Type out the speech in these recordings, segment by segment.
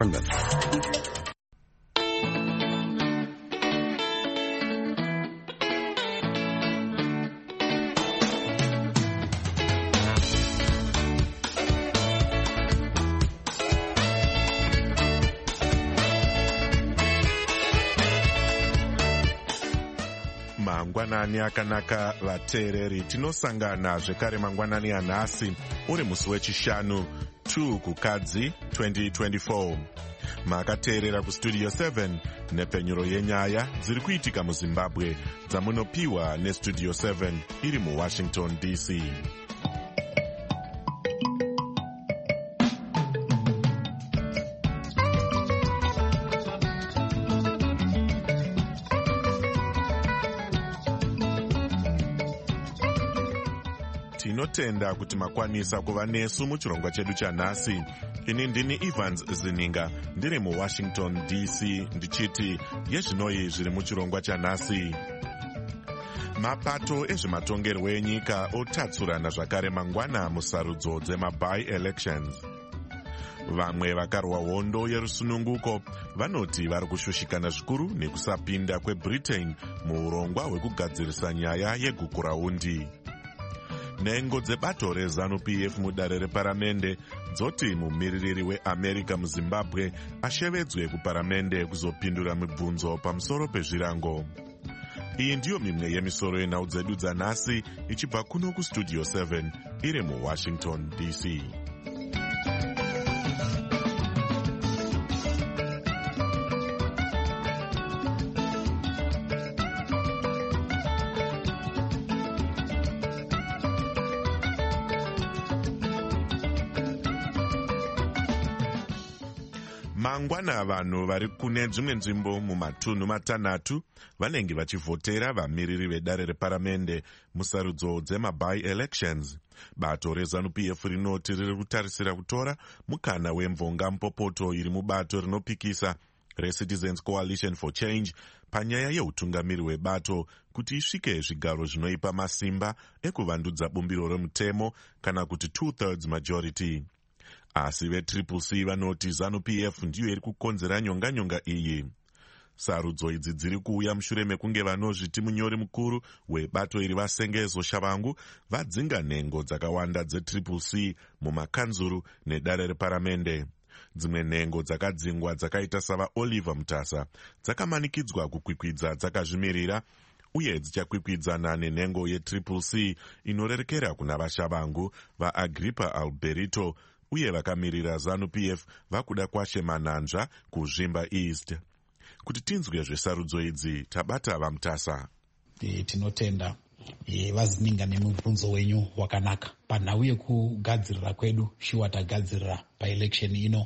Mangwanani akanaka vateereri, tinosangana zvekare mangwanani anhasi uri musi wechishanu 2 kukadzi 2024. Makateerera kustudio 7 nepenyuro yenyaya dziri kuitika muZimbabwe dzamunopiwa nestudio 7 iri muWashington DC. Tinotenda kuti makwanisa kuva nesu muchirongwa chedu chanhasi. Ini ndini Evans Zininga ndiri muWashington DC ndichiti yezvinoi zviri muchirongwa chanhasi. Mapato ezvematongerwo enyika otatsurana zvakare mangwana musarudzo dzema-by-elections. Vamwe vakarwa hondo yerusununguko vanoti vari kushushikana zvikuru nekusapinda kweBritain muurongwa hwekugadzirisa nyaya yegukurahundi. Nhengo dzebato reZANU-PF mudare reparamende dzoti mumiririri weAmerica muZimbabwe ashevedzwe kuparamende kuzopindura mibvunzo pamusoro pezvirango. Iyi ndiyo mimwe yemisoro yenhau dzedu dzanhasi ichibva kuno kustudio 7 iri muWashington DC. Mangwana vanhu vari kune dzimwe nzvimbo mumatunhu matanhatu vanenge vachivhotera vamiriri vedare reparamende musarudzo dzema-by-elections. Bato reZANU-PF rinoti riri kutarisira kutora mukana wemvonga mupopoto iri mubato rinopikisa reCitizens Coalition for Change panyaya yeutungamiri hwebato kuti isvike zvigaro zvinoipa masimba ekuvandudza bumbiro remutemo kana kuti 2/3 majority. Asi veCCC vanoti ZANU-PF ndiyo iri kukonzera nyonganyonga iyi. Sarudzo idzi dziri kuuya mushure mekunge vanozviti munyori mukuru webato iri Vasengezo Shavangu vadzinga nhengo dzakawanda dzeCCC mumakanzuru nedare reparamende. Dzimwe nhengo dzakadzingwa dzakaita savaOliver Mutasa dzakamanikidzwa kukwikwidza dzakazvimirira uye dzichakwikwidzana nenhengo yeCCC inorerekera kuna vaShavangu vaAgrippa Alberito uye vakamirira ZANU-PF vakuda kwashe Mananzva kuZvimba East. Kuti tinzwe zvesarudzo idzi tabata vaMutasa. Tinotenda vazininga nemubvunzo wenyu wakanaka. Panhau yekugadzirira kwedu shuwa tagadzirira paelection ino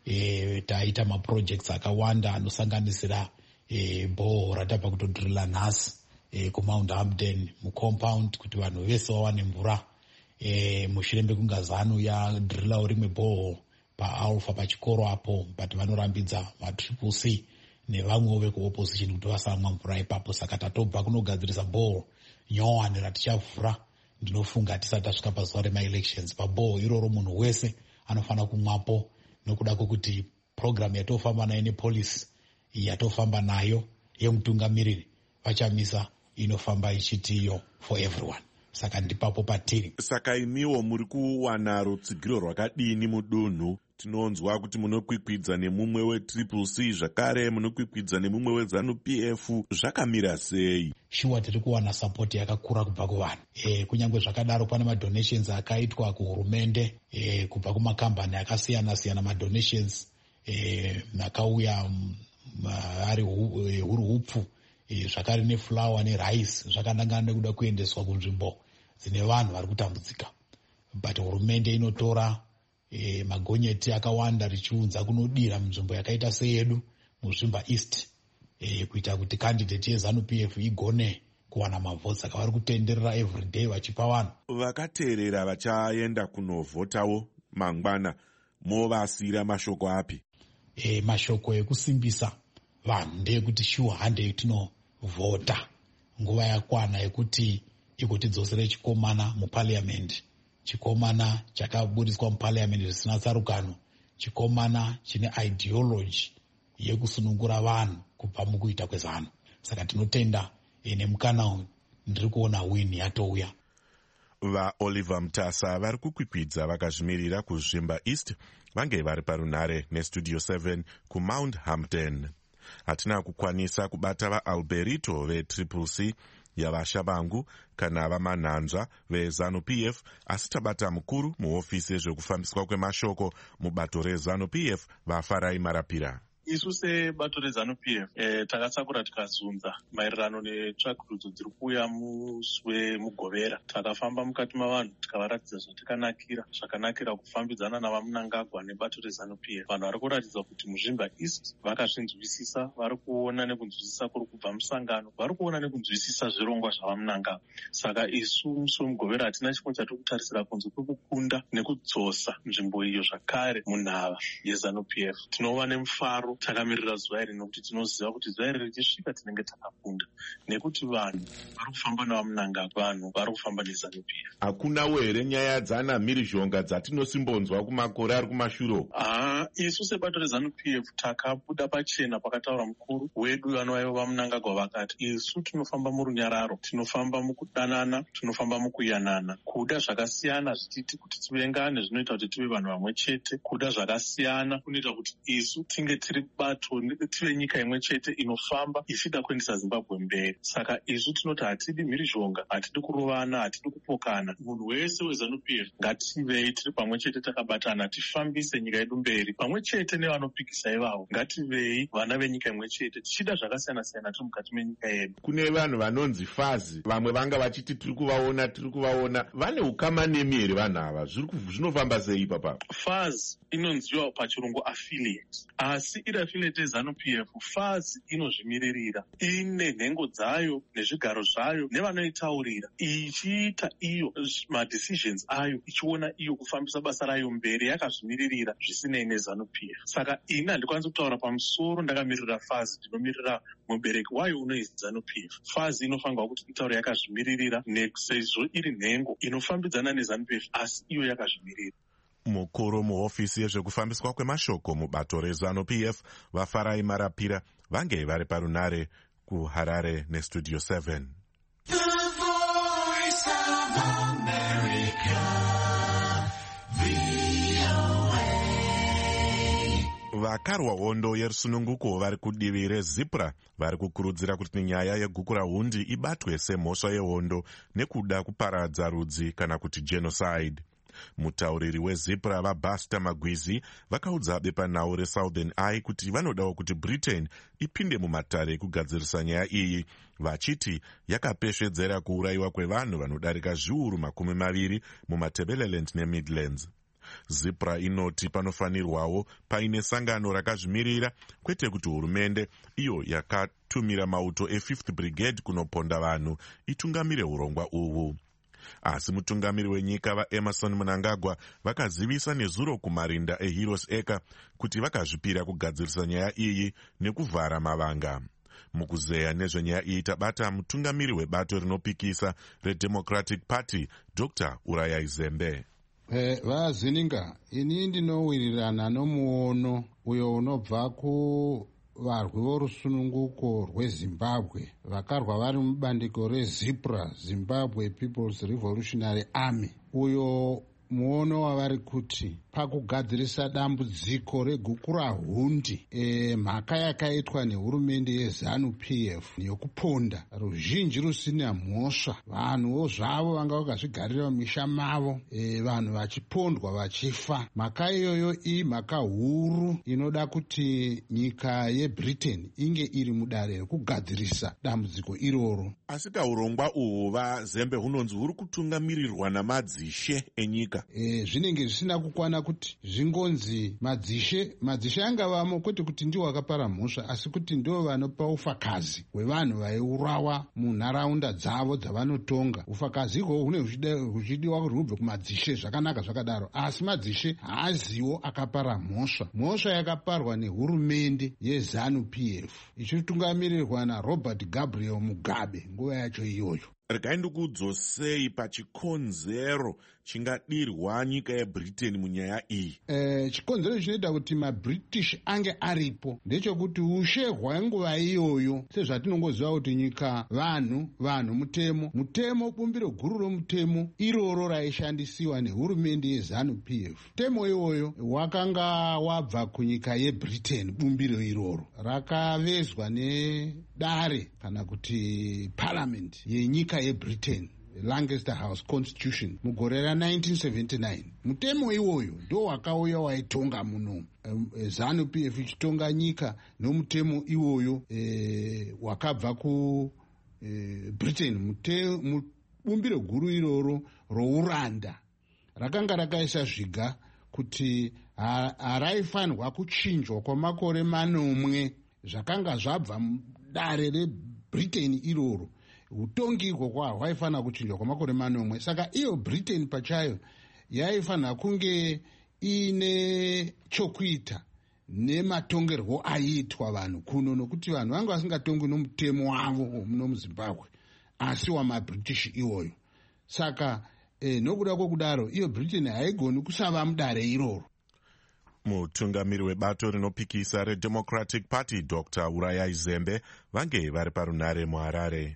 taita maprojects akawanda anosanganisira bhoho ratabva kutodhirila nhasi kuMount Hamden mucompound kuti vanhu vese vawane mvura. Mushure mekunga ZANU yadhirilawo rimwe bhoho paAlpha pachikoro apo but vanorambidza maCCC nevamwewo vekuopposition kuti vasamwa mvura ipapo. Saka tatobva kunogadzirisa bhoho nyowani ratichavhura ndinofunga tisati tasvika pazuva remaelections. Pabhoho iroro munhu wese anofanira kumwapo nokuda kwokuti program yatofamba nayo nepolisi yatofamba nayo yemutungamiriri vachamisa inofamba ichiti iyo for everyone. Saka ndipapo patiri. Saka imiwo muri kuwana rutsigiro rwakadini mudunhu? Tinonzwa kuti munokwikwidza nemumwe weCCC zvakare munokwikwidza nemumwe weZANU-PF. Zvakamira sei? Shuwa tiri kuwana support yakakura kubva kuvanhu. Kunyange zvakadaro pane madonations akaitwa kuhurumende kubva kumakambani akasiyana siyana. Madonations akauya ari huru hupfu zvakare neflower nerice zvakanangana nekuda kuendeswa kunzvimbo dzine vanhu vari kutambudzika. But hurumende inotora magonyeti akawanda richiunza kunodira munzvimbo yakaita seyedu muZvimba East kuita kuti candidate yeZANU-PF igone kuwana mavhotsi. Saka vari kutenderera everyday vachipa vanhu. Vakateerera vachaenda kunovhotawo mangwana movasira mashoko api? Mashoko ekusimbisa vanhu ndeyekuti shuwa handei tinovhota nguva yakwana yekuti ikotidzosere chikomana muparliament. Chikomana chakaburiswa muparliament zvisina tsarukano chikomana chine ideology yekusunungura vanhu kubva mukuita kwezano. Saka tinotenda nemukana ndiri kuona win yatouya. VaOliver Mtasa vari kukwikwidza vakazvimirira kuzvimba East vange vari parunhare nestudio 7 kuMount Hampton. Hatina kukwanisa kubata vaAlberito veTriple C yavashavangu kana vamanhanzva veZANU-PF, asi tabata mukuru muhofisi yezvekufambiswa kwemashoko mubato reZANU-PF vaFarai Marapira. Isu sebato reZANU-PF takatsakura tikazunza maererano netsvakurudzo dziri kuuya muswe mugovera. Takafamba mukati mavanhu tikavaratidza zvakanakira kufambidzana navaMnangagwa nebato reZANU-PF. Vanhu vari kuratidza kuti muzvimba East vakazvinzwisisa, vari kuona nekunzwisisa kuri kubva musangano, vari kuona nekunzwisisa zvirongwa zvavaMnangagwa. Saka isu muswe mugovera hatina chimwe chatiri kutarisira kunze kwekukunda nekudzosa nzvimbo iyo zvakare munhava yeZANU-PF. Tinova nemufaro takamirira zuva iri nokuti tinoziva kuti zuva iri richisvika tinenge takakunda, nekuti vanhu vari kufamba navaMnangagwa, vanhu vari kufamba neZANU-PF. Hakunawo here nyaya dzana mhirizhonga dzatinosimbonzwa kumakore ari kumashure? Isu sebato reZANU-PF takabuda pachena pakataura mukuru wedu vanovaiva vaMnangagwa vakati isu tinofamba murunyararo, tinofamba mukudanana, tinofamba mukuyanana. Kuda zvakasiyana zvititi kuti tivengane zvinoita kuti tive vanhu vamwe chete. Kuda zvakasiyana kunoita kuti isu tinge tiri bato, tive nyika imwe chete inofamba ichida kuendesa Zimbabwe mberi. Saka isu tinoti hatidi mhirizhonga, hatidi kurovana, hatidi kupokana. Munhu wese weZANU-PF ngativei tiri pamwe chete takabatana, tifambise nyika yedu mberi pamwe chete nevanopikisa ivavo. Ngativei vana venyika imwe chete tichida zvakasiyana siyana tiri mukati menyika yedu. Kune vanhu vanonzi fazi, vamwe vanga vachiti tiri kuvaona, vane ukama nemi here vanhu ava? Zvinofamba sei ipapa? Fazi inonziwa pachirungu affiliate, asi iri affiliate yeZANU-PF fazi inozvimiririra, ine nhengo dzayo nezvigaro zvayo nevanoitaurira, ichiita iyo madecisions ayo, ichiona iyo kufambisa basa rayo mberi yakazvimiririra zvisinei neZANU-PF. Saka ini handikwanisi kutaura pamusoro ndakamirira fazi, ndinomirira mubereki wayo unoi ZANU-PF. Fazi inofanirwa kuti itaure yakazvimiririra sezvo iri nhengo inofambidzana neZANU-PF asi iyo yakazvimirira. Mukuru muhofisi yezvekufambiswa kwemashoko mubato reZANU-PF vaFarai Marapira vange vari parunhare kuHarare nestudio 7. Vakarwa hondo yerusununguko vari kudivi reZipra vari kukurudzira kuti nyaya yegukurahundi ibatwe semhosva yehondo nekuda kuparadza rudzi kana kuti genocide. Mutauriri weZipra vaBasta Magwizi vakaudza bepanhau reSouthern Eye kuti vanodawo kuti Britain ipinde mumatare ekugadzirisa nyaya iyi, vachiti yakapesvedzera kuurayiwa kwevanhu vanodarika zviuru 20 mumaTebeleland neMidlands. Zipra inoti panofanirwawo paine sangano rakazvimirira, kwete kuti hurumende iyo yakatumira mauto e5th Brigade kunoponda vanhu itungamire urongwa uhu. Asi mutungamiri wenyika vaEmerson Mnangagwa vakazivisa nezuro kumarinda eHeroes Acre kuti vakazvipira kugadzirisa nyaya iyi nekuvhara mavanga. Mukuzeya nezvenyaya iyi tabata mutungamiri webato rinopikisa reDemocratic Party Dr. Urayai Zembe. Vazininga, ini ndinowirirana nomuono uyo unobva kuvarwi vorusununguko rweZimbabwe vakarwa vari mubandiko reZipra, Zimbabwe People's Revolutionary Army. Uyo muono wavari kuti pakugadzirisa dambudziko regukurahundi mhaka yakaitwa nehurumende yeZANU-PF yokuponda ruzhinji rusina mhosva, vanhuwo zvavo vanga vakazvigarira mumisha mavo, vanhu vachipondwa vachifa. Mhaka iyoyo imhaka huru inoda kuti nyika yeBritain inge iri mudare rekugadzirisa dambudziko iroro. Asi kaurongwa uhwu vaZembe hunonzi huri kutungamirirwa namadzishe enyika. Zvinenge zvisina kukwana kuti zvingonzi madzishe angavamo, kwete kuti ndiwo akapara mhosva, asi kuti ndiwo vanopa ufakazi hwevanhu vaiurawa munharaunda dzavo dzavanotonga. Ufakazi ihwo hune huchidiwa kuti hubve kumadzishe, zvakanaka zvakadaro, asi madzishe haaziwo akapara mhosva. Mhosva yakaparwa nehurumende yeZANU-PF ichitungamirirwa naRobert Gabriel Mugabe nguva yacho iyoyo. Regai ndikudzosei pachikonzero chingadirwa nyika yebritain munyaya iyi? Chikonzero chinoita kuti mabritish ange aripo ndechekuti ushe hwenguva iyoyo, sezvatinongoziva kuti nyika vanhu mutemo bumbiro guru romutemo iroro raishandisiwa nehurumende yeZANU-PF. Mutemo iwoyo wakanga wabva kunyika yebritain. Bumbiro iroro rakavezwa nedare kana kuti parliament yenyika yebritain, Lancaster House Constitution, mugore ra1979. Mutemo iwoyo ndo wakauya waitonga muno, ZANU-PF ichitonga nyika nomutemo iwoyo wakabva ku Britain. Bumbiro guru iroro rouranda rakanga rakaisa zviga kuti haraifanirwa kuchinjwa kwamakore 9 zvakanga zvabva mudare rebritain iroro. Utongirwo kwahwo hwaifanira kuchinjwa kwamakore 9. Saka iyo Britain pachayo yaifanira kunge ine chokuita nematongerwo aiitwa vanhu kuno, nokuti vanhu vanga vasingatongwi nomutemo wavo muno muZimbabwe asi wamabritish iwoyo. Saka nokuda kwokudaro iyo Britain haigoni kusava mudare iroro. Mutungamiri webato rinopikisa reDemocratic Party Dr. Urayai Zembe vange vari parunare muHarare.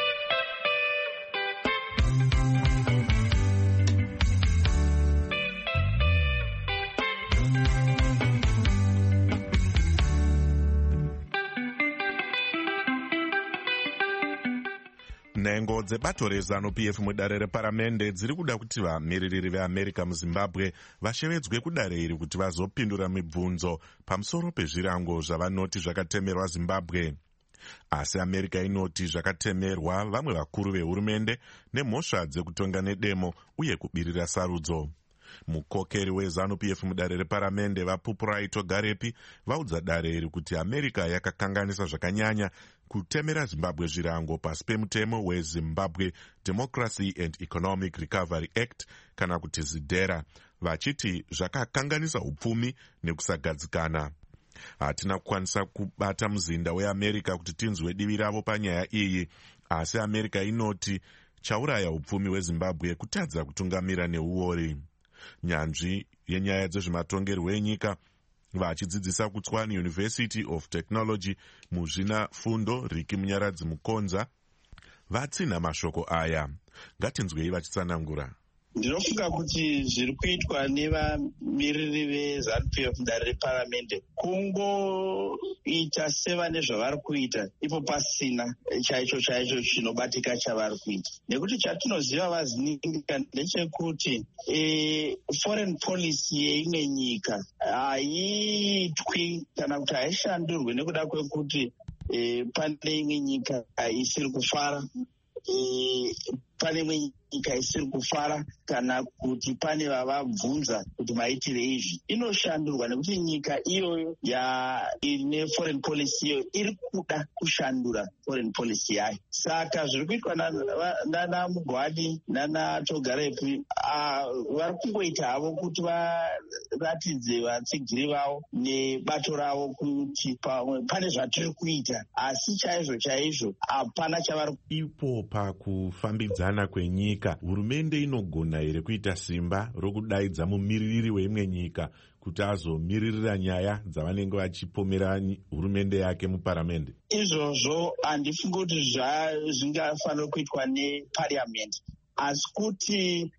Nhengo dzebato reZANU-PF mudare reparamende dziri kuda kuti vamiririri veAmerica muZimbabwe vashevedzwe kudare iri kuti vazopindura mibvunzo pamusoro pezvirango zvavanoti zvakatemerwa Zimbabwe. Asi America inoti zvakatemerwa vamwe vakuru vehurumende nemhosva dzekutonga nedemo uye kubirira sarudzo. Mukokeri weZANU-PF mudare reparamende vaPupurai Togarepi vaudza dare iri kuti America yakakanganisa zvakanyanya kutemera Zimbabwe zvirango pasi pemutemo weZimbabwe Democracy and Economic Recovery Act kana kuti ZIDERA, vachiti zvakakanganisa upfumi nekusagadzikana. Hatina kukwanisa kubata muzinda weAmerica kuti tinzwe divi ravo panyaya iyi, asi America inoti chauraya upfumi hweZimbabwe kutadza kutungamira neuori. Nyanzvi yenyaya dzezvematongerwo enyika vachidzidzisa kuTswane University of Technology muzvina fundo Riki Munyaradzi Mukonza vatsina mashoko aya. Ngatinzwei vachitsanangura. Ndinofunga kuti zviri kuitwa nevamiriri veZANU-PF mudare reparamende kungoita sevane zvavari kuita ipo pasina chaicho chinobatika chavari kuita, nekuti chatinoziva vazininga ndechekuti foreign policy yeimwe nyika haiitwi kana kuti haishandurwe nekuda kwekuti pane imwe nyika isiri kufara, pane imwe nyika isiri kufara kana kuti pane vavabvunza kuti maitire izvi. Inoshandurwa nekuti nyika iyoyo ine foreign policy iyoyo iri kuda kushandura foreign policy yayo. Saka zviri kuitwa nana Mugwadi nana Togarepi vari kungoita havo kuti varatidze vatsigiri vavo nebato ravo kuti pane zvatiri kuita, asi chaizvo hapana chavari. Ipo pakufambidzana kwenyika hurumende inogona here kuita simba rokudaidza mumiririri weimwe nyika kuti azomiririra nyaya dzavanenge vachipomera hurumende yake muparamende? Izvozvo handifungi kuti zvingafanira kuitwa nepariamendi, asi kuti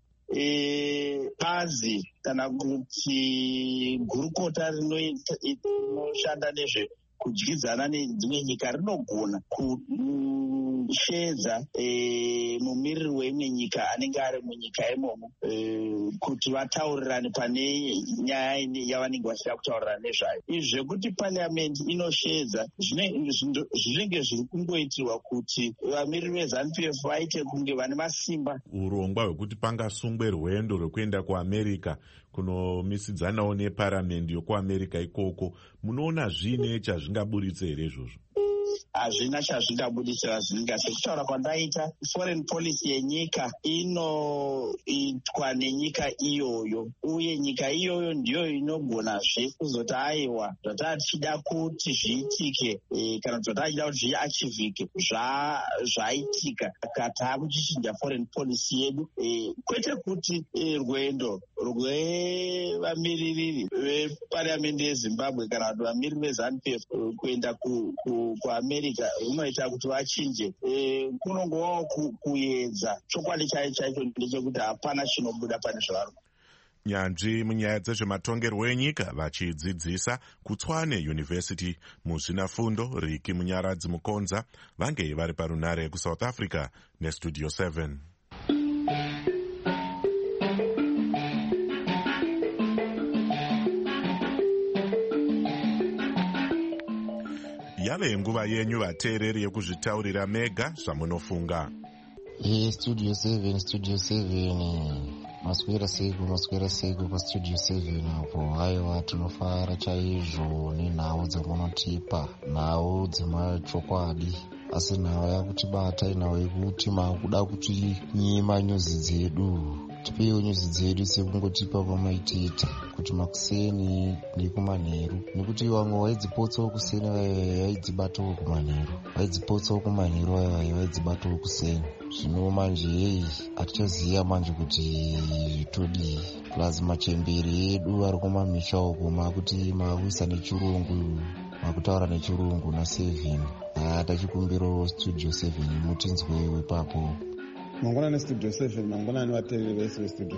bazi kana kuti gurukota rinoshanda nezve kudyidzana nedzimwe nyika rinogona kushedza mumiriri weimwe nyika anenge ari munyika imomo kuti vataurirane pane nyaya yavanenge vachida kutaurirana nezvayo. Izvi zvekuti pariamendi inoshedza zvinenge zviri kungoitirwa kuti vamiriri veZANU-PF vaite kunge vane masimba. Urongwa hwekuti pangasungwe rwendo rwekuenda kuAmerica kunomisidzanawo neparamendi yokuAmerica ikoko, munoona zvine chazvingaburitse here izvozvo? hazvina chazvingabudisira zvinga. Sekutaura kwandaita, foreign policy yenyika inoitwa nenyika iyoyo, uye nyika iyoyo ndiyo inogonazve kuzoti aiwa zvatachida kuti zviitike kana zvatachida kuti zviachivhike zvaitika katakuchichinja foreign policy yedu, kwete kuti rwendo rwevamiriri veparliamendi yeZimbabwe kana kuti vamiriri veZANU-PF kuenda kuamerica unoita kuti vachinje, kunongovawo kuedza. Chokwadi chaicho ndechekuti hapana chinobuda pane zvavari. Nyanzvi munyaya dzezvematongerwo enyika vachidzidzisa kuTshwane University muzvinafundo Riki Munyaradzi Mukonza vange vari parunare kuSouth Africa neStudio 7. Yave nguva yenyu vateereri yekuzvitaurira mega zvamunofunga. Studio 7 maswera seko paStudio 7 apo. Haiwa, tinofara chaizvo nenhau dzamunotipa, nhau dzemachokwadi, asi nhau yakutibata inhau yekuti makuda kuti nyima nyuzi dzedu, tipewo nyuzi dzedu sekungotipa pamaitita kuti makuseni nekumanheru, nekuti vamwe vaidzipotsawo kuseni vaidzibatawo kumanheru, vaidzipotsawo kumanheru vaidzibatawo kuseni. Zvino manje hatichaziva manje kuti todii. Plus machemberi edu ari kumamisha uko makuti makuisa nechirungu, makutaura nechirungu na7. Tachikumbirawo Studio 7 mutinzwewo ipapo. Mangwanani Studio 7, mangwanani vateereri vese veStudio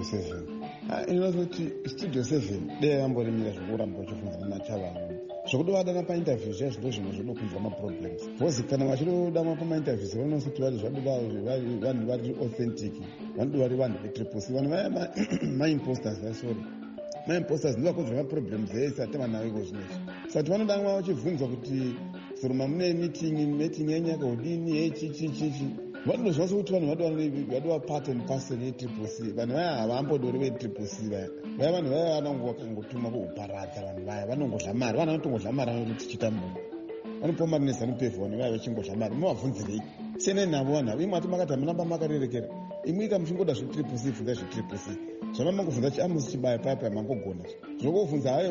7. Inozoti Studio 7 dei vamborimira zvokuramba vachifunzana naChavanhu. Zvokudovadana painterview zviya ndozvimwe zvinokunzwa maproblems. Vozi kana vachidodanwa pamainterviews vanosoti vari zvadoda vanhu vari authentic, vanoda vari vanhu vetriple-C. Vanhu vaya maimposters, maimposters ndivakonzwa maproblems ese atamanawo iko zvinezvi. Saka vanodanwa vachibvunzwa kuti soroma mune meeting yenyaka udini chichi. Vanozva sokuti vanhu vadova part and parcel yetriple-C. Vanhu vaya havambodori vetriple-C vaya. Vanhu vaya vanongotuma kuuparadza, vanhu vaya vanongodla mari, vanotongozla mari vanoti tichitambuka. Vanopiwa mari neZANU-PF, vanhu vaya vachingozla mari. Muvabvunzirei? Sene navo vanhu avo. Imwe atimakati hamunamba makarerekera. Imwe ika muchingoda zvetriple-C, funza zvetriple-C. Zvamamangobvunza chiamusi chibaya paya mangogona. Zvokobvunza hayo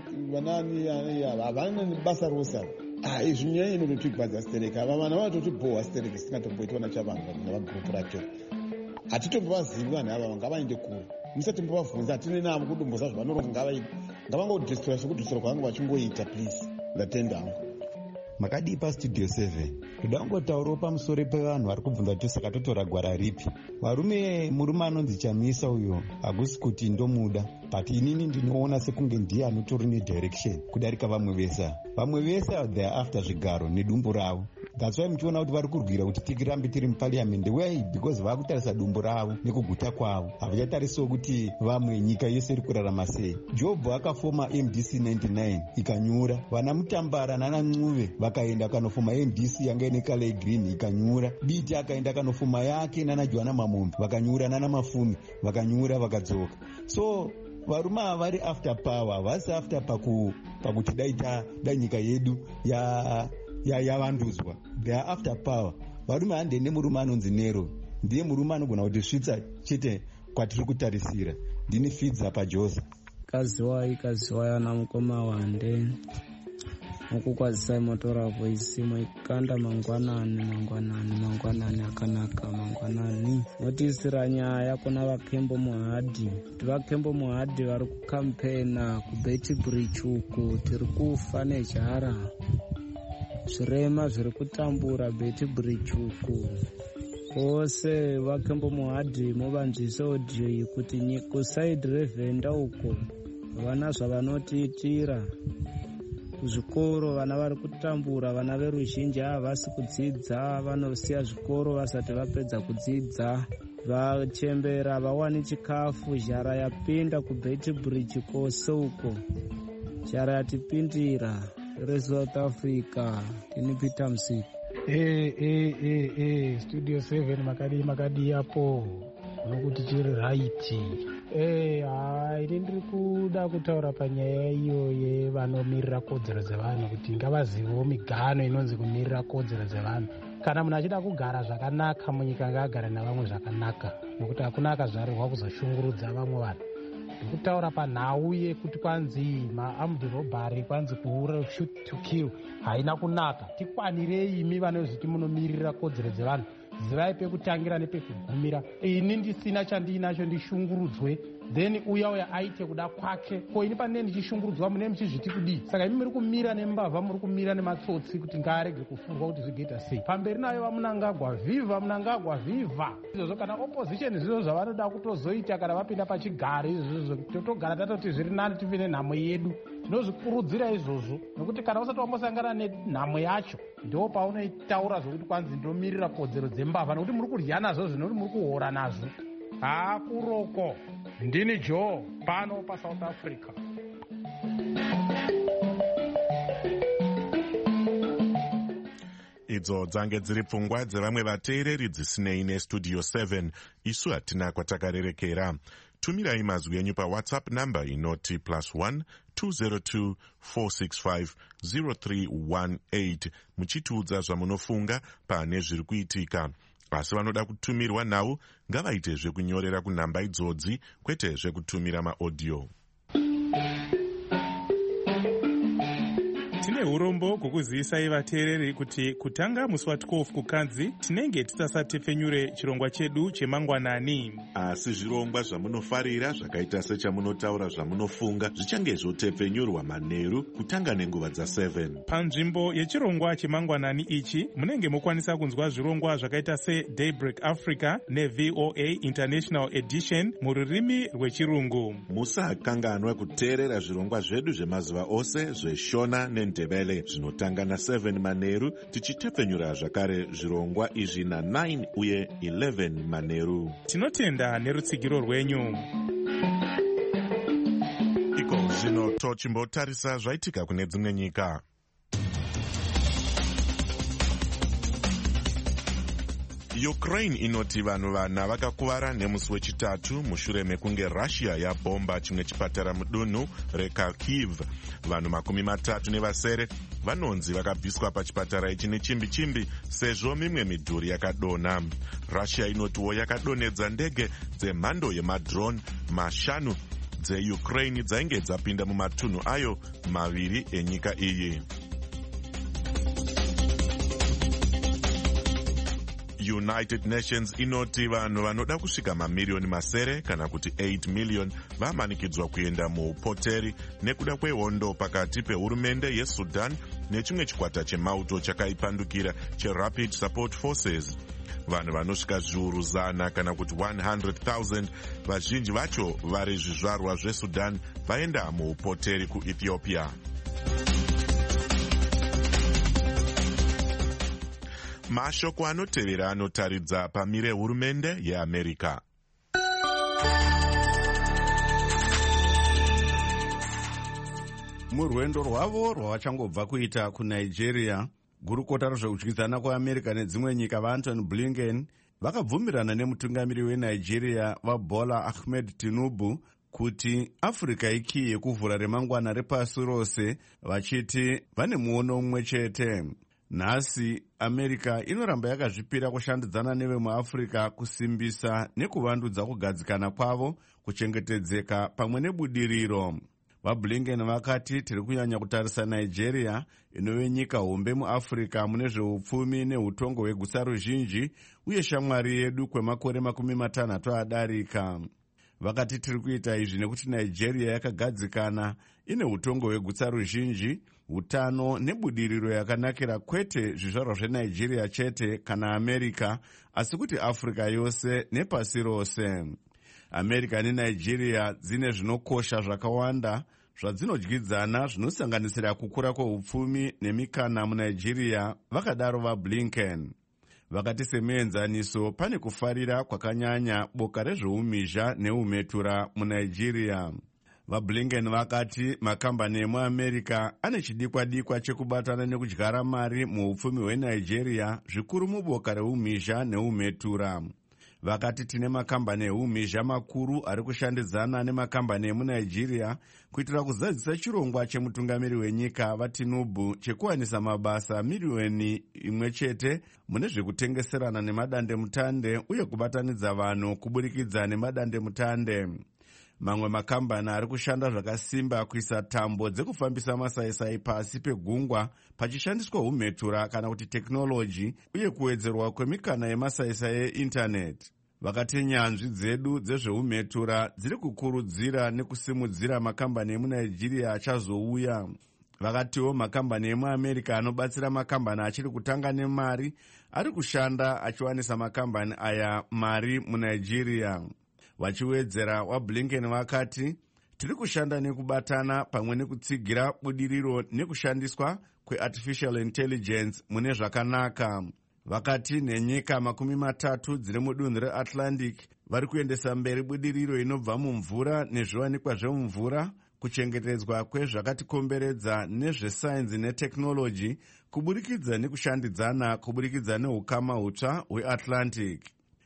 vanani havane basa rosava. Izvinyaya inototigwadza stereka. Ava vana vanototibhowa stereka sitingatomboitwa naChavanhu navagrupu racho. Hatitombovazivi vanhu ava ngavaende kure. Musatimbovabvunza, hatine navo kudumbusa zvavanorova ngavangodhistora sekudhistora kwavange vachingoita, please. Ndatenda hangu. Makadii paStudio 7? Toda kungotaurawo pamusoro pevanhu vari kubvunza kuti saka totora gwara ripi. Murume anonzi Chamisa uyo hakusi kuti ndomuda, but inini ndinoona sekunge ndiye anotori nedirection kudarika vamwe vese. Vamwe vese they are after zvigaro nedumbu ravo. That's why muchiona kuti vari kurwira kuti tirambe tiri muparliament. Why? Because vakutarisa dumbu ravo nekuguta kwavo. Havachatarisiwo kuti vamwe nyika yese iri kurarama sei. Job akafoma MDC 99 ikanyura. Vana Mutambara nana Ncube vakaenda kanofoma MDC yanga ine kala green ikanyura. Biti akaenda kanofoma yake nana Joana Mamombe vakanyura, nana Mafumi vakanyura vakadzoka. So varume ava vari after power, vasi after pakuti dai nyika yedu yavandudzwa. They are after power. Varume handende murume anonzi Nero, ndiye murume anogona kuti svitsa chete kwatiri kutarisira. Ndini Fidza paJosa. Kaziwai ana mukoma wande mukukwazisai motora voisi moikanda mangwanani akanaka mangwanani motiisira nyaya kuna vakembo muhadhi kuti vakembo muhadhi vari kukampena kubeti bridge uku tiri kufa nejara zvirema zviri kutambura beti bridge uku kwose vakembo muhadhi movanzvise audio iyi kuti kusaidi revhenda uko vana zvavanotiitira kuzvikoro vana vari kutambura, vana veruzhinji havasi kudzidza, vanosiya zvikoro vasati vapedza kudzidza, vachembera vawani chikafu. Zhara yapinda kubeti bridge kwose uko, zhara yatipindira reSouth Africa. Tini Peter Msiki. Studio 7 makadi hapo. nokuti chiri raiti. Ini ndiri kuda kutaura panyaya iyo yevanomirira kodzero dzevanhu kuti ngavazivewo migano inonzi kumirira kodzero dzevanhu. Kana munhu achida kugara zvakanaka munyika ngaagare navamwe zvakanaka, nokuti hakuna akazvarirwa kuzoshungurudza vamwe vanhu. Ndikutaura panhau yekuti kwanzi ma-armed robbery, kwanzi shoot to kill haina kunaka. Tikwanirei imi vanozviti munomirira kodzero dzevanhu, zivai pekutangira nepekugumira. Ini ndisina chandinacho ndishungurudzwe, then uya aite kuda kwake. Ko ini panene ndichishungurudzwa mune muchizviti kudii? Saka imi muri kumira nembavha, muri kumira nematsotsi kuti ngaarege kufurwa kuti zvigoita sei. Pamberi nayo munangagwa vhivha. Izvozvo kana opposition zvizvo zvavanoda kutozoita kana vapinda pachigaro izvozvo totogara tatoti zviri nani tive nenhamo yedu. Tinozvikurudzira izvozvo nokuti kana usati wambosangana nenhamo yacho ndo paunotaura zvokuti kwanzi ndomirira kodzero dzembavha, nokuti muri kudya nazvo zvinoti muri kuhora nazvo. Kuroko. Ndini Joe pano paSouth Africa. Idzo dzange dziri pfungwa dzevamwe vateereri dzisinei nestudio 7. Isu hatina kwatakarerekera. Tumirai mazwi enyu paWhatsApp namba inoti +1 202 465 0318 muchitiudza zvamunofunga pane zviri kuitika. Asi vanoda kutumirwa nhau ngavaite zvekunyorera kunhamba idzodzi, kwete zvekutumira maaudio. Tine urombo kukuzivisa vateereri kuti kutanga musi wa12 kuKanzi tinenge tisasatepfenyure chirongwa chedu chemangwanani. Asi zvirongwa zvamunofarira zvakaita sechamunotaura zvamunofunga zvichange zvotepfenyurwa manheru kutanga nenguva dza7. Panzvimbo yechirongwa chemangwanani ichi munenge mokwanisa kunzwa zvirongwa zvakaita seDaybreak Africa neVOA International Edition mururimi rwechirungu. Musakanganwa kuteerera zvirongwa zvedu zvemazuva ose zveshona neNdebele zvinotanga na7 manheru, tichitepfenyura zvakare zvirongwa izvi na9 uye 11 manheru. Tinotenda nerutsigiro rwenyu. Iko zvino tochimbotarisa zvaitika kune dzimwe nyika. Ukraine inoti vanhu vana vakakuvara nemusi wechitatu mushure mekunge Russia yabhomba chimwe chipatara mudunhu reKharkiv. Vanhu 30 vanonzi vakabviswa pachipatara ichi nechimbi sezvo mimwe midhuri yakadonha. Russia inotiwo yakadonhedza ndege dzemhando yemadrone 5 dzeUkraine dzainge dzapinda mumatunhu ayo 2 enyika iyi. United Nations inoti vanhu vanoda kusvika mamirioni 9 kana kuti 8 million vamanikidzwa kuenda muupoteri nekuda kwehondo pakati pehurumende yeSudan nechimwe chikwata chemauto chakaipandukira cheRapid Support Forces. Vanhu vanosvika zviuru 100 kana kuti 100,000 vazhinji vacho vari zvizvarwa zveSudan vaenda muupoteri kuEthiopia. Mashoko anotevera anotaridza pamire hurumende yeAmerica. Murwendo rwavo rwavachangobva kuita kuNigeria, gurukota rezvekudyidzana kweAmerica nedzimwe nyika vaAntony Blinken vakabvumirana nemutungamiri weNigeria vaBola Ahmed Tinubu kuti Africa iki yekuvhura remangwana repasi rose, vachiti vane muono umwe chete. Nhasi America inoramba yakazvipira kushandidzana nevemuAfrica kusimbisa nekuvandudza kugadzikana kwavo, kuchengetedzeka pamwe nebudiriro. VaBlinken vakati tiri kunyanya kutarisa Nigeria inove nyika hombe muAfrica mune zveupfumi neutongo hwegutsa ruzhinji uye shamwari yedu kwemakore 60 adarika. Vakati tiri kuita izvi nekuti Nigeria yakagadzikana, ine utongo hwegutsa ruzhinji, utano nebudiriro yakanakira kwete zvizvarwa zveNigeria chete kana America, asi kuti Africa yose nepasi rose. America neNigeria dzine zvinokosha zvakawanda zvadzinodyidzana, zvinosanganisira kukura kweupfumi nemikana muNigeria, vakadaro vaBlinken. Vakati semuenzaniso pane kufarira kwakanyanya boka rezveumhizha neumetura muNigeria. VaBlinken vakati makambani emuAmerica ane chidikwa chekubatana nekudyara mari muupfumi hweNigeria, zvikuru muboka reumhizha neumetura. Vakati tine makambani eumhizha makuru ari kushandidzana nemakambani emunigeria kuitira kuzadzisa chirongwa chemutungamiri wenyika vaTinubu chekuwanisa mabasa miriyoni 1 mune zvekutengeserana nemadandemutande uye kubatanidza vanhu kuburikidza nemadandemutande. Mamwe makambani ari kushanda zvakasimba kuisa tambo dzekufambisa masaisai pasi pegungwa pachishandiswa umhetura kana kuti tekinoloji uye kuwedzerwa kwemikana yemasaisai eindaneti. Vakati nyanzvi dzedu dzezveumhetura dziri kukurudzira nekusimudzira makambani emunigeria achazouya. Vakatiwo makambani emuamerica anobatsira makambani achiri kutanga nemari ari kushanda achiwanisa makambani aya mari munigeria. Vachiwedzera waBlinken vakati tiri kushanda nekubatana pamwe nekutsigira budiriro nekushandiswa kweartificial intelligence mune zvakanaka. Vakati nenyika 30 dziri mudunhu reAtlantic vari kuendesa mberi budiriro inobva mumvura nezviwanikwa zvemumvura, kuchengetedzwa kwezvakatikomberedza nezvesainzi netekinoloji kuburikidza nekushandidzana kuburikidza neukama hutsva hweAtlantic.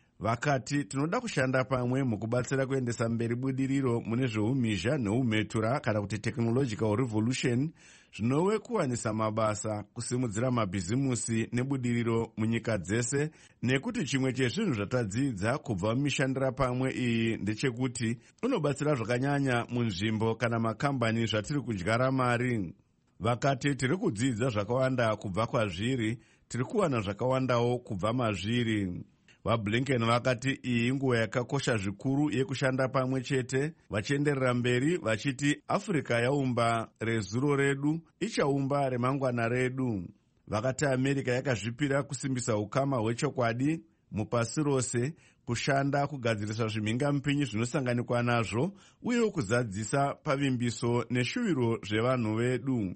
Vakati tinoda kushanda pamwe mukubatsira kuendesa mberi budiriro mune zveumhizha neumhetura kana kuti technological revolution zvinove kuwanisa mabasa, kusimudzira mabhizimusi nebudiriro munyika dzese, nekuti chimwe chezvinhu zvatadzidza kubva mumishandira pamwe iyi ndechekuti unobatsira zvakanyanya munzvimbo kana makambani zvatiri kudyara mari. Vakati tiri kudzidza zvakawanda kubva kwazviri, tiri kuwana zvakawandawo kubva mazviri. VaBlinken vakati iyi inguva yakakosha zvikuru yekushanda pamwe chete, vachienderera mberi vachiti Afrika yaumba rezuro redu, ichaumba remangwana redu. Vakati Amerika yakazvipira kusimbisa ukama hwechokwadi mupasi rose, kushanda kugadzirisa zvimhingamupinyi zvinosanganikwa nazvo uye kuzadzisa pavimbiso neshuviro zvevanhu vedu.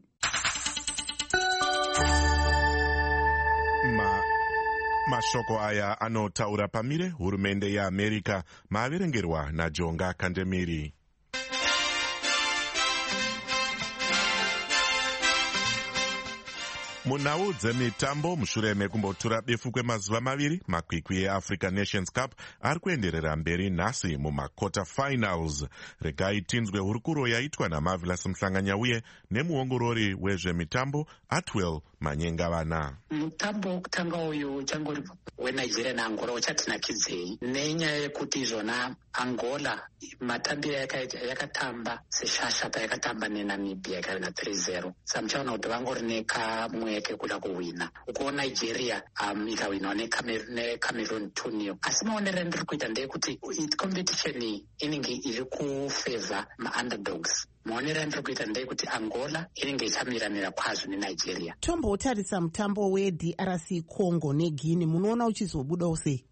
Mashoko aya anotaura pamire hurumende yeAmerica. Maaverengerwa naJonga Kandemiri. Munhau dzemitambo, mushure mekumbotura befu kwemazuva 2, makwikwi eAfrica Nations Cup ari kuenderera mberi nhasi mumaquarter finals. Regai tinzwe hurukuro yaitwa naMarvelous Mhlanganyauye nemuongorori wezvemitambo Atwell Manyengavana. Mutambo wokutanga uyu uchangori weNigeria naAngola uchatinakidzei nenyaya yekuti izvona Angola matambiro yakatamba seshasha payakatamba neNamibia ikavina 3-0. Saka muchaona kuti vangori nekamweke kuda kuhwina. Uko Nigeria ikahwinwa neCameroon 2-0. Asi maonero andiri kuita ndeyekuti competition iyi inenge iri kufavor maunderdogs. Maonero andiri kuita ndeyekuti Angola inenge ichamiramira kwazvo neNigeria. Tombotarisa mutambo weDRC Congo neGuinea, munoona uchizobudawo sei?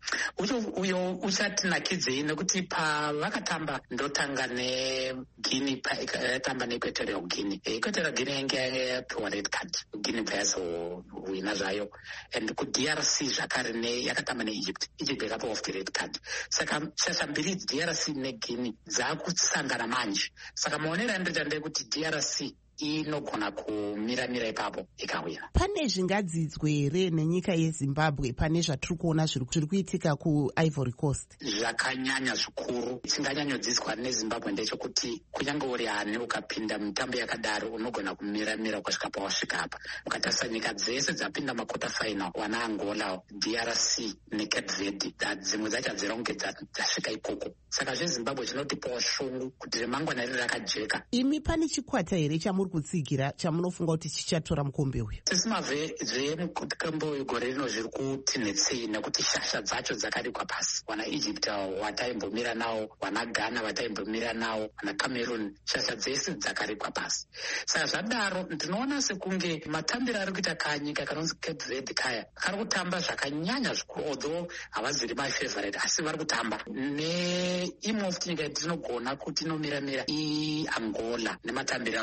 Uyo uchatinakidzei nekuti pavakatamba ndotanga neGuinea, yakatamba neEquatorial Guinea. Equatorial Guinea yange yapiwa red card, Guinea payazohwina zvayo. And kuDRC zvakare yakatamba neEgypt, Egypt yakapiwa futi red card. Saka shasha mbiri DRC neGuinea dzakusangana manje. Saka maonero andinoita ndeyekuti DRC inogona kumiramira ipapo ikawina. Pane zvingadzidzwe here nenyika yeZimbabwe pane zvatiri kuona zviri kuitika kuIvory Coast? Zvakanyanya zvikuru. Chinganyanyodzidzwa neZimbabwe ndechekuti kunyange uri hani ukapinda mitambo yakadaro unogona kumiramira kusvika pawasvika apa. Ukatarisa nyika dzese dzapinda maquarter final, wana Angola, DRC neCape Verde, dzimwe dzacho hadzira kunge dzasvika ikoko. Saka zveZimbabwe zvinotipawo shungu kuti remangwana riri rakajeka. Imi pane chikwata here chamuri kutsigira chamunofunga kuti chichatora mukombe uyu? Tisimabve zvemukombe uyu gore rino zviri kutinhetsei nekuti shasha dzacho dzakarikwa pasi. Wana Egypt wataimbomira nawo, wana Ghana wataimbomira nawo, wana Cameroon, shasha dzese dzakarikwa pasi. Saka zvadaro ndinoona sekunge matambiro ari kuita kanyika kanonzi Cape Verde kaya kari kutamba zvakanyanya zvikuru, although havaziri my favorite, asi vari kutamba. Neimwe futi nyika yatinogona kuti inomiramira iAngola nematambiro awo inogona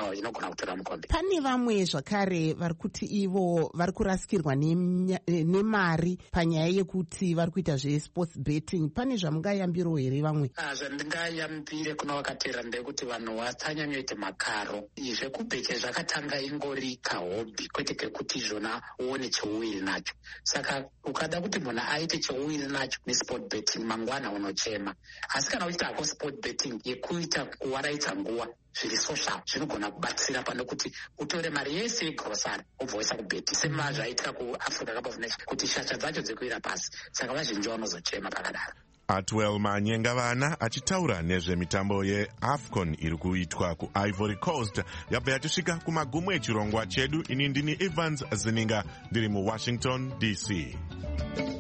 kana kutora mukombe. Pane vamwe zvakare vari kuti ivo vari kurasikirwa nemari panyaya yekuti vari kuita zvesports betting. Pane zvamungayambiro here vamwe? Zvandingayambire kuna vakateera ndekuti vanhu vasanyanyoite makaro. Zvekubhete zvakatanga ingori kahobhi kwete kekuti izvona uone cheuwiri nacho. Saka ukada kuti munhu aite cheuwiri nacho nesport betting mangwana unochema. Asi kana uchita hako sport betting yekuita kuwaraidza nguva zviri social zvinogona kubatsira pane kuti utore mari yese yegrosari ubvoisa kubheti semazvaitika kuAfrica Cup of Nations kuti shasha dzacho dzekuira pasi. Saka vazhinji vanozochema pakadaro. Atwell Manyengavana achitaura nezvemitambo yeAFCON iri kuitwa kuIvory Coast. Yabva yatisvika kumagumo echirongwa chedu. Ini ndini Evans Zininga ndiri muWashington DC.